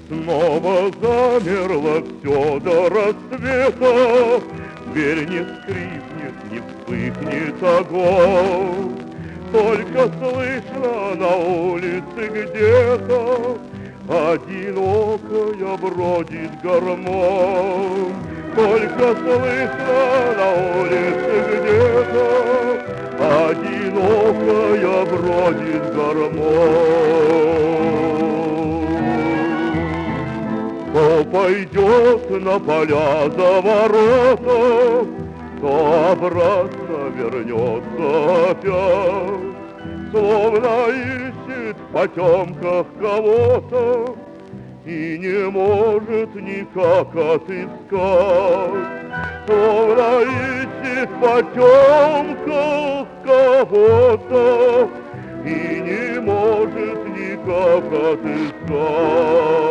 Снова замерло все до рассвета, дверь не скрипнет, не вспыхнет огонь. Только слышно на улице где-то одинокая бродит гармонь. Только слышно на улице где-то одинокая бродит гармонь. То пойдет на поля за ворота, то обратно вернется опять, словно ищет в потемках кого-то и не может никак отыскать. Словно ищет в потемках кого-то и не может никак отыскать.